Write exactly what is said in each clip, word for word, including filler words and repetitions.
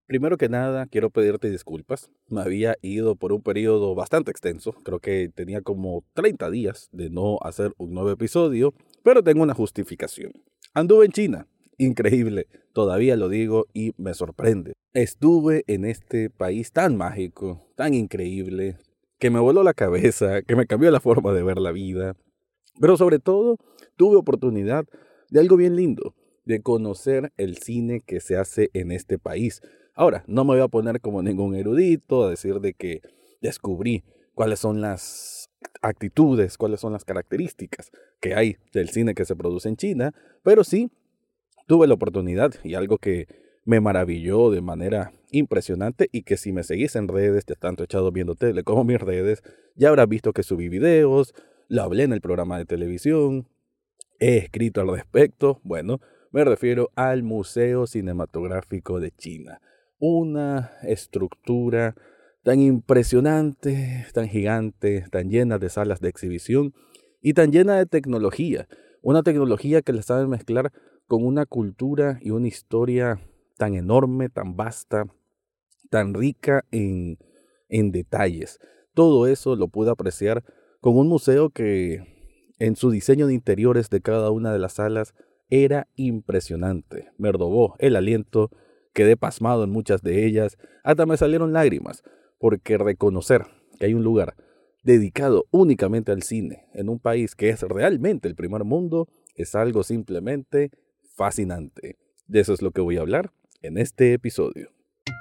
Primero que nada, quiero pedirte disculpas. Me había ido por un periodo bastante extenso. Creo que tenía como treinta días de no hacer un nuevo episodio, pero tengo una justificación. Anduve en China. Increíble. Todavía lo digo y me sorprende. Estuve en este país tan mágico, tan increíble, que me voló la cabeza, que me cambió la forma de ver la vida. Pero sobre todo, tuve oportunidad de algo bien lindo, de conocer el cine que se hace en este país. Ahora, no me voy a poner como ningún erudito a decir de que descubrí cuáles son las actitudes, cuáles son las características que hay del cine que se produce en China, pero sí tuve la oportunidad y algo que me maravilló de manera impresionante y que si me seguís en redes, de tanto echado viendo tele como mis redes, ya habrás visto que subí videos, lo hablé en el programa de televisión, he escrito al respecto. Bueno, me refiero al Museo Cinematográfico de China. Una estructura tan impresionante, tan gigante, tan llena de salas de exhibición y tan llena de tecnología. Una tecnología que la saben mezclar con una cultura y una historia tan enorme, tan vasta, tan rica en, en detalles. Todo eso lo pude apreciar con un museo que en su diseño de interiores de cada una de las salas era impresionante. Me robó el aliento, quedé pasmado en muchas de ellas, hasta me salieron lágrimas, porque reconocer que hay un lugar dedicado únicamente al cine en un país que es realmente el primer mundo es algo simplemente fascinante. De eso es lo que voy a hablar en este episodio.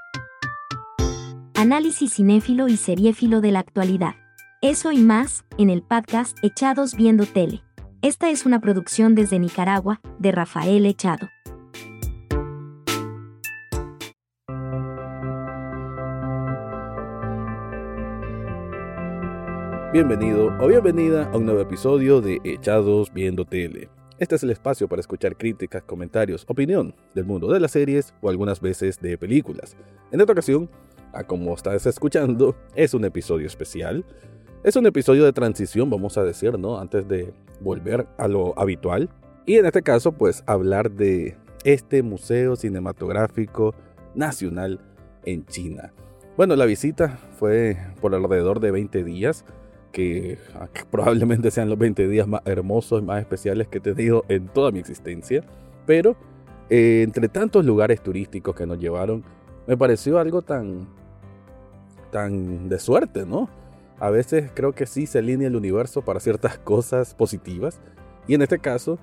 Análisis cinéfilo y seriéfilo de la actualidad. Eso y más, en el podcast Echados Viendo Tele. Esta es una producción desde Nicaragua, de Rafael Echado. Bienvenido o bienvenida a un nuevo episodio de Echados Viendo Tele. Este es el espacio para escuchar críticas, comentarios, opinión del mundo de las series o algunas veces de películas. En esta ocasión, a como estás escuchando, es un episodio especial. Es un episodio de transición, vamos a decir, ¿no? Antes de volver a lo habitual. Y en este caso, pues, hablar de este Museo Cinematográfico Nacional en China. Bueno, la visita fue por alrededor de veinte días, que, que probablemente sean los veinte días más hermosos y más especiales que he tenido en toda mi existencia. Pero, eh, entre tantos lugares turísticos que nos llevaron, me pareció algo tan, tan de suerte, ¿no? A veces creo que sí se alinea el universo para ciertas cosas positivas. Y en este caso,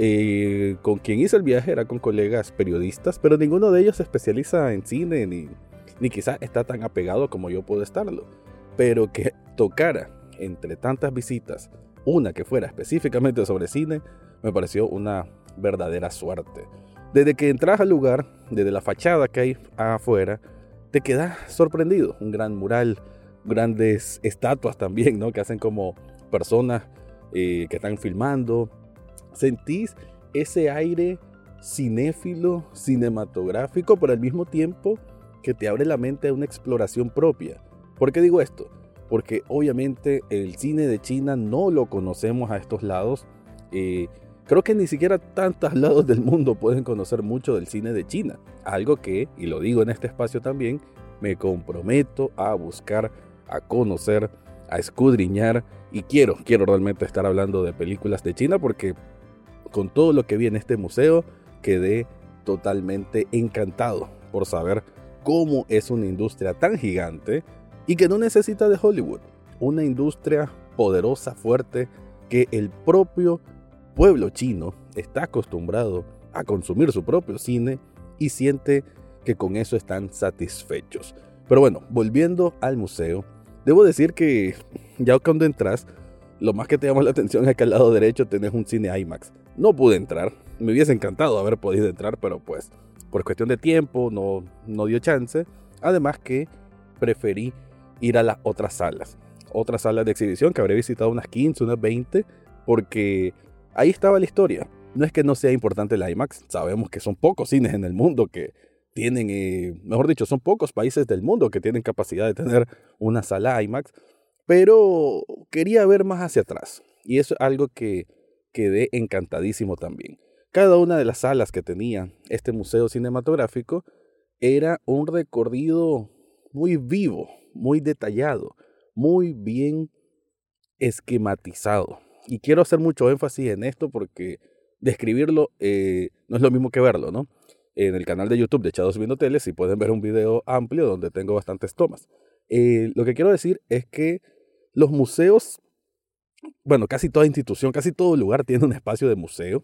eh, con quien hice el viaje era con colegas periodistas, pero ninguno de ellos se especializa en cine, ni, ni quizás está tan apegado como yo puedo estarlo. Pero que tocara entre tantas visitas una que fuera específicamente sobre cine, me pareció una verdadera suerte. Desde que entras al lugar, desde la fachada que hay afuera, te quedas sorprendido. Un gran mural, grandes estatuas también, ¿no? Que hacen como personas eh, que están filmando. Sentís ese aire cinéfilo, cinematográfico, pero al mismo tiempo que te abre la mente a una exploración propia. ¿Por qué digo esto? Porque obviamente el cine de China no lo conocemos a estos lados. Eh, creo que ni siquiera tantos lados del mundo pueden conocer mucho del cine de China. Algo que, y lo digo en este espacio también, me comprometo a buscar, a conocer, a escudriñar. Y quiero, quiero realmente estar hablando de películas de China porque con todo lo que vi en este museo quedé totalmente encantado por saber cómo es una industria tan gigante y que no necesita de Hollywood. Una industria poderosa, fuerte, que el propio pueblo chino está acostumbrado a consumir su propio cine y siente que con eso están satisfechos. Pero bueno, volviendo al museo, debo decir que ya cuando entras, lo más que te llama la atención es que al lado derecho tenés un cine IMAX. No pude entrar, me hubiese encantado haber podido entrar, pero pues por cuestión de tiempo no, no dio chance. Además que preferí ir a las otras salas, otras salas de exhibición que habré visitado unas quince, unas veinte, porque ahí estaba la historia. No es que no sea importante el IMAX, sabemos que son pocos cines en el mundo que tienen, eh, mejor dicho, son pocos países del mundo que tienen capacidad de tener una sala IMAX, pero quería ver más hacia atrás y eso es algo que quedé encantadísimo también. Cada una de las salas que tenía este museo cinematográfico era un recorrido muy vivo, muy detallado, muy bien esquematizado. Y quiero hacer mucho énfasis en esto porque describirlo eh, no es lo mismo que verlo, ¿no? En el canal de YouTube de Echados Viendo Tele, si pueden ver un video amplio donde tengo bastantes tomas. Eh, lo que quiero decir es que los museos, bueno, casi toda institución, casi todo lugar tiene un espacio de museo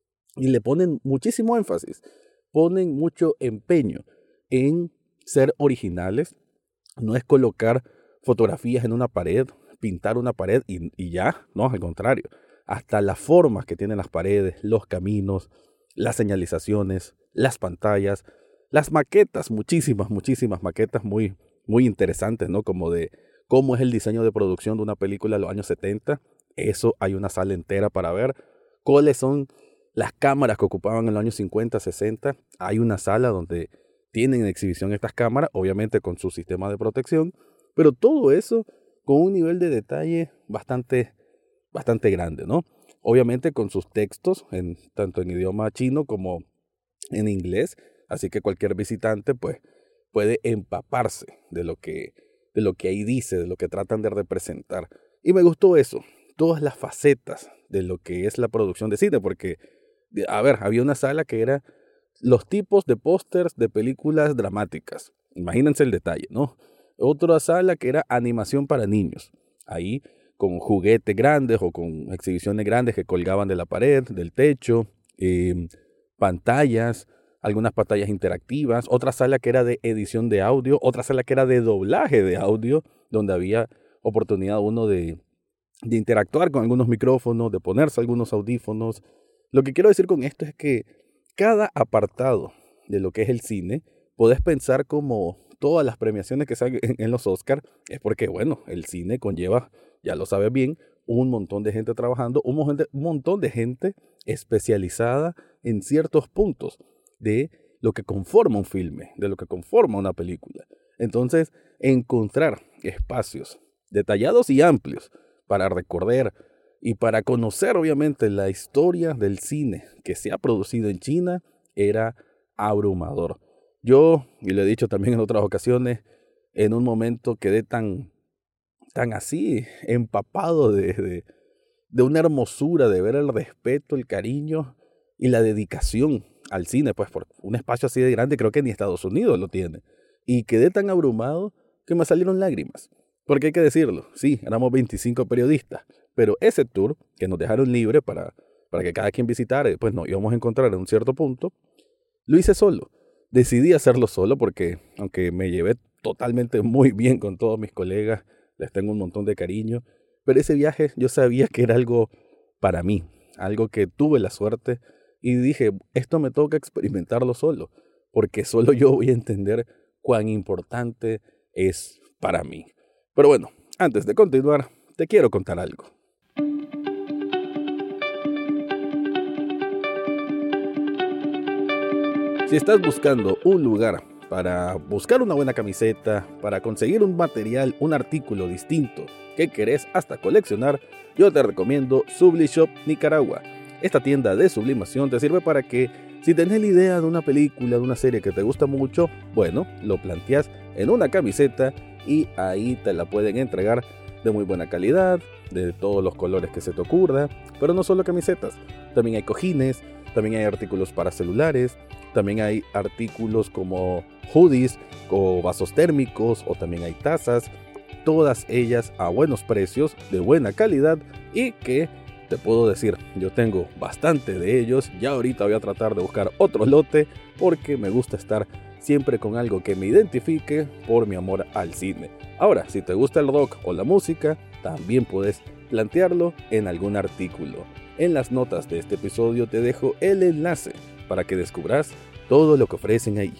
y le ponen muchísimo énfasis, ponen mucho empeño en ser originales. No es colocar fotografías en una pared, pintar una pared y, y ya, no, al contrario. Hasta las formas que tienen las paredes, los caminos, las señalizaciones, las pantallas, las maquetas, muchísimas, muchísimas maquetas muy, muy interesantes, ¿no? Como de cómo es el diseño de producción de una película de los años setenta. Eso hay una sala entera para ver. ¿Cuáles son las cámaras que ocupaban en los años cincuenta, sesenta? Hay una sala donde tienen en exhibición estas cámaras, obviamente con su sistema de protección, pero todo eso con un nivel de detalle bastante, bastante grande, ¿no? Obviamente con sus textos, en, tanto en idioma chino como en inglés, así que cualquier visitante pues, puede empaparse de lo, que, de lo que ahí dice, de lo que tratan de representar. Y me gustó eso, todas las facetas de lo que es la producción de cine, porque, a ver, había una sala que era los tipos de pósters de películas dramáticas. Imagínense el detalle, ¿no? Otra sala que era animación para niños. Ahí con juguetes grandes o con exhibiciones grandes que colgaban de la pared, del techo, eh, pantallas, algunas pantallas interactivas. Otra sala que era de edición de audio. Otra sala que era de doblaje de audio, donde había oportunidad uno de, de interactuar con algunos micrófonos, de ponerse algunos audífonos. Lo que quiero decir con esto es que cada apartado de lo que es el cine, podés pensar como todas las premiaciones que salen en los Oscars, es porque, bueno, el cine conlleva, ya lo sabes bien, un montón de gente trabajando, un montón de, un montón de gente especializada en ciertos puntos de lo que conforma un filme, de lo que conforma una película. Entonces, encontrar espacios detallados y amplios para recorrer y para conocer, obviamente, la historia del cine que se ha producido en China era abrumador. Yo, y lo he dicho también en otras ocasiones, en un momento quedé tan, tan así, empapado de, de, de una hermosura, de ver el respeto, el cariño y la dedicación al cine, pues por un espacio así de grande creo que ni Estados Unidos lo tiene. Y quedé tan abrumado que me salieron lágrimas. Porque hay que decirlo, sí, éramos veinticinco periodistas, pero ese tour que nos dejaron libre para, para que cada quien visitara y después nos íbamos a encontrar en un cierto punto, lo hice solo. Decidí hacerlo solo porque, aunque me llevé totalmente muy bien con todos mis colegas, les tengo un montón de cariño, pero ese viaje yo sabía que era algo para mí, algo que tuve la suerte y dije, esto me toca experimentarlo solo, porque solo yo voy a entender cuán importante es para mí. Pero bueno, antes de continuar, te quiero contar algo. Si estás buscando un lugar para buscar una buena camiseta, para conseguir un material, un artículo distinto que querés hasta coleccionar, yo te recomiendo Sublishop Nicaragua. Esta tienda de sublimación te sirve para que, si tenés la idea de una película, de una serie que te gusta mucho, bueno, lo planteas en una camiseta y ahí te la pueden entregar de muy buena calidad, de todos los colores que se te ocurra, pero no solo camisetas, también hay cojines, también hay artículos para celulares, también hay artículos como hoodies o vasos térmicos o también hay tazas, todas ellas a buenos precios, de buena calidad y que te puedo decir, yo tengo bastante de ellos, ya ahorita voy a tratar de buscar otro lote porque me gusta estar siempre con algo que me identifique por mi amor al cine. Ahora, si te gusta el rock o la música, también puedes plantearlo en algún artículo. En las notas de este episodio te dejo el enlace para que descubras todo lo que ofrecen ahí.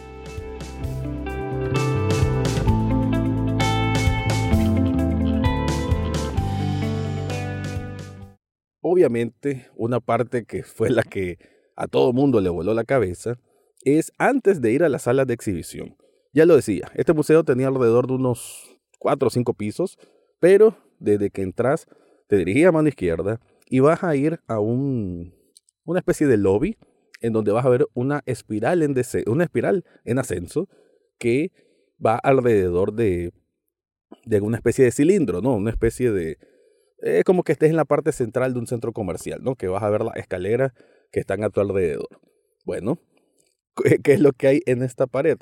Obviamente, una parte que fue la que a todo mundo le voló la cabeza es antes de ir a las salas de exhibición. Ya lo decía, este museo tenía alrededor de unos cuatro o cinco pisos, pero desde que entras te dirigís a mano izquierda y vas a ir a un, una especie de lobby. en donde vas a ver una espiral en, dese- una espiral en ascenso que va alrededor de, de una especie de cilindro, ¿no? Una especie de... Es como que estés en la parte central de un centro comercial, ¿no? Que vas a ver las escaleras que están a tu alrededor. Bueno, ¿qué, qué es lo que hay en esta pared?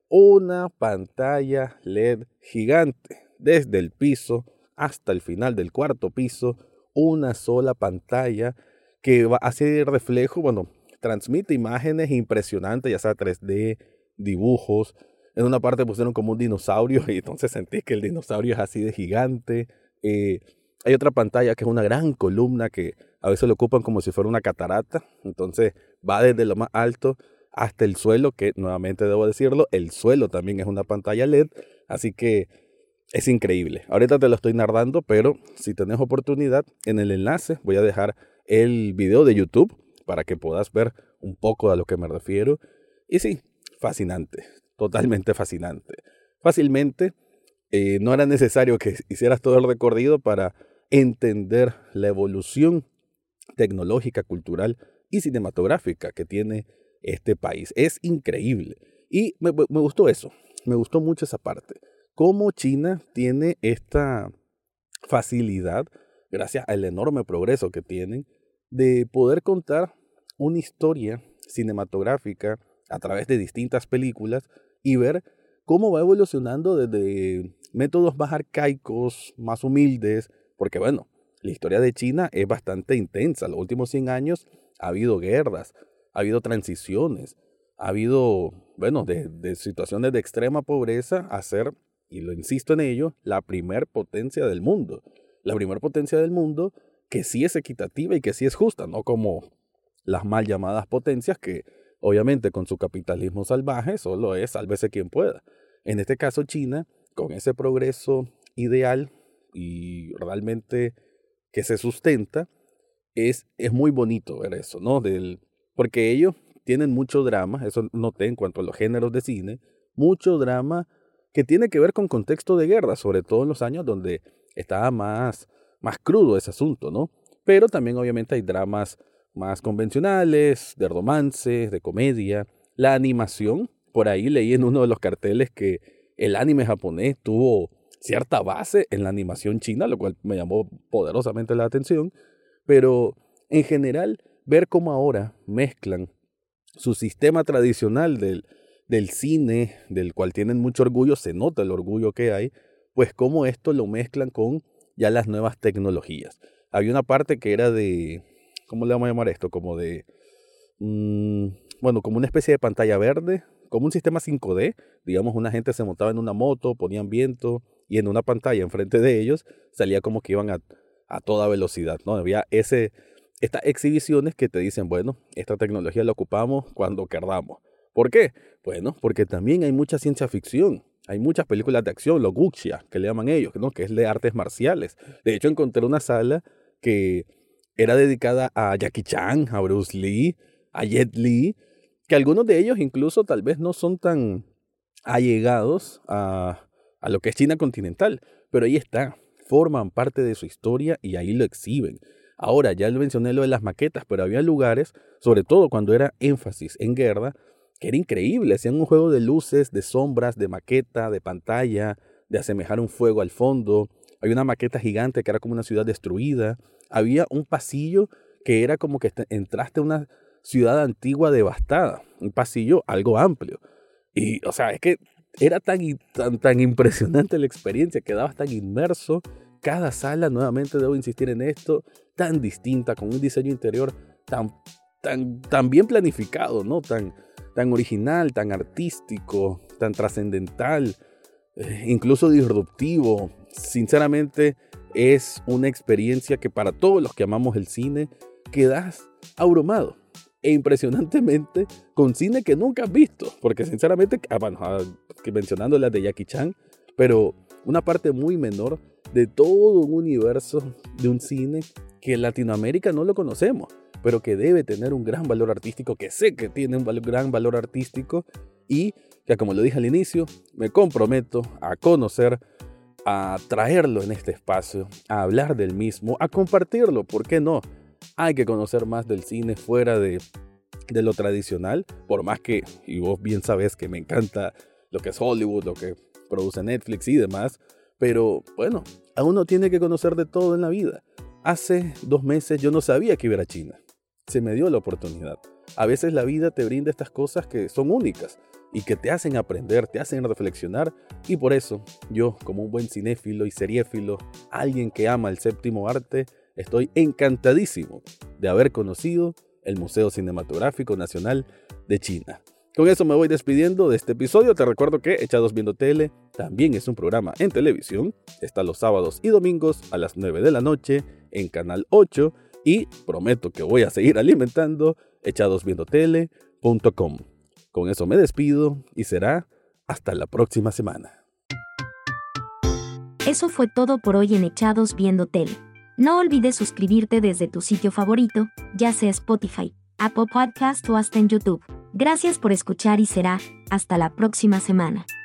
Una pantalla L E D gigante, desde el piso hasta el final del cuarto piso, una sola pantalla que va a hacer reflejo, bueno, transmite imágenes impresionantes, ya sea tres D, dibujos. En una parte pusieron como un dinosaurio y entonces sentís que el dinosaurio es así de gigante. Eh, hay otra pantalla que es una gran columna que a veces lo ocupan como si fuera una catarata. Entonces va desde lo más alto hasta el suelo, que nuevamente debo decirlo, el suelo también es una pantalla L E D. Así que es increíble. Ahorita te lo estoy narrando, pero si tenés oportunidad, en el enlace voy a dejar el video de YouTube para que puedas ver un poco a lo que me refiero. Y sí, fascinante, totalmente fascinante. Fácilmente, eh, no era necesario que hicieras todo el recorrido para entender la evolución tecnológica, cultural y cinematográfica que tiene este país. Es increíble. Y me, me gustó eso, me gustó mucho esa parte. Cómo China tiene esta facilidad, gracias al enorme progreso que tienen, de poder contar una historia cinematográfica a través de distintas películas y ver cómo va evolucionando desde métodos más arcaicos, más humildes, porque bueno, la historia de China es bastante intensa. Los últimos cien años ha habido guerras, ha habido transiciones, ha habido, bueno, de, de situaciones de extrema pobreza a ser, y lo insisto en ello, la primer potencia del mundo. La primer potencia del mundo que sí es equitativa y que sí es justa, no como las mal llamadas potencias que obviamente con su capitalismo salvaje solo es sálvese quien pueda. En este caso China, con ese progreso ideal y realmente que se sustenta, es, es muy bonito ver eso, ¿no? Del, porque ellos tienen mucho drama, eso noté en cuanto a los géneros de cine, mucho drama que tiene que ver con contexto de guerra, sobre todo en los años donde estaba más, más crudo ese asunto, ¿no? Pero también obviamente hay dramas más convencionales, de romances, de comedia, la animación. Por ahí leí en uno de los carteles que el anime japonés tuvo cierta base en la animación china, lo cual me llamó poderosamente la atención, pero en general ver cómo ahora mezclan su sistema tradicional del, del cine, del cual tienen mucho orgullo, se nota el orgullo que hay, pues cómo esto lo mezclan con ya las nuevas tecnologías. Había una parte que era de, ¿cómo le vamos a llamar esto? Como de, mmm, bueno, como una especie de pantalla verde, como un sistema cinco D, digamos, una gente se montaba en una moto, ponían viento y en una pantalla enfrente de ellos salía como que iban a, a toda velocidad, ¿no? Había ese, estas exhibiciones que te dicen, bueno, esta tecnología la ocupamos cuando queramos. ¿Por qué? Bueno, porque también hay mucha ciencia ficción. Hay muchas películas de acción, los wuxia, que le llaman ellos, ¿no? Que es de artes marciales. De hecho, encontré una sala que era dedicada a Jackie Chan, a Bruce Lee, a Jet Li, que algunos de ellos incluso tal vez no son tan allegados a, a lo que es China continental, pero ahí está, forman parte de su historia y ahí lo exhiben. Ahora, ya mencioné lo de las maquetas, pero había lugares, sobre todo cuando era énfasis en guerra, que era increíble. Hacían un juego de luces, de sombras, de maqueta, de pantalla, de asemejar un fuego al fondo. Había una maqueta gigante que era como una ciudad destruida. Había un pasillo que era como que entraste a una ciudad antigua devastada. Un pasillo algo amplio. Y, o sea, es que era tan, tan, tan impresionante la experiencia, quedabas tan inmerso. Cada sala, nuevamente debo insistir en esto, tan distinta, con un diseño interior tan, tan, tan bien planificado, ¿no? Tan, tan original, tan artístico, tan trascendental, eh, incluso disruptivo. Sinceramente, es una experiencia que para todos los que amamos el cine, quedas abrumado. E impresionantemente con cine que nunca has visto, porque sinceramente, ah, bueno, ah, mencionando las de Jackie Chan, pero una parte muy menor de todo un universo de un cine que en Latinoamérica no lo conocemos, pero que debe tener un gran valor artístico, que sé que tiene un val- gran valor artístico y que, como lo dije al inicio, me comprometo a conocer, a traerlo en este espacio, a hablar del mismo, a compartirlo, ¿por qué no? Hay que conocer más del cine fuera de de lo tradicional, por más que, y vos bien sabés que me encanta lo que es Hollywood, lo que produce Netflix y demás, pero bueno, a uno tiene que conocer de todo en la vida. Hace dos meses yo no sabía que iba a ir a China. Se me dio la oportunidad. A veces la vida te brinda estas cosas que son únicas y que te hacen aprender, te hacen reflexionar, y por eso yo, como un buen cinéfilo y seriéfilo, alguien que ama el séptimo arte, estoy encantadísimo de haber conocido el Museo Cinematográfico Nacional de China. Con eso me voy despidiendo de este episodio. Te recuerdo que Echados Viendo Tele también es un programa en televisión. Está los sábados y domingos a las nueve de la noche en Canal ocho, y prometo que voy a seguir alimentando echados viendo tele punto com. Con eso me despido y será hasta la próxima semana. Eso fue todo por hoy en Echados Viendo Tele. No olvides suscribirte desde tu sitio favorito, ya sea Spotify, Apple Podcast o hasta en YouTube. Gracias por escuchar y será hasta la próxima semana.